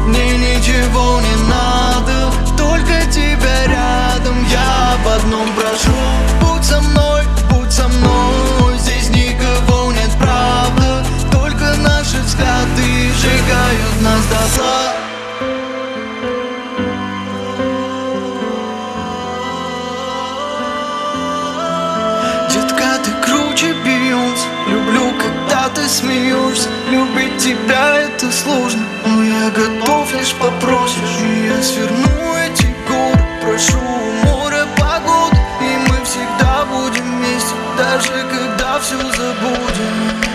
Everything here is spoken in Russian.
Мне ничего не надо, только тебя рядом. Я об одном прошу: будь со мной, будь со мной. Здесь никого нет, правда, только наши взгляды сжигают нас дотла. Детка, ты круче Бейонсе. Люблю, когда ты смеешься. Любить тебя это сложно, но я готов, лишь попросишь. И я сверну эти горы, прошу у моря погоды. И мы всегда будем вместе, даже когда все забудем.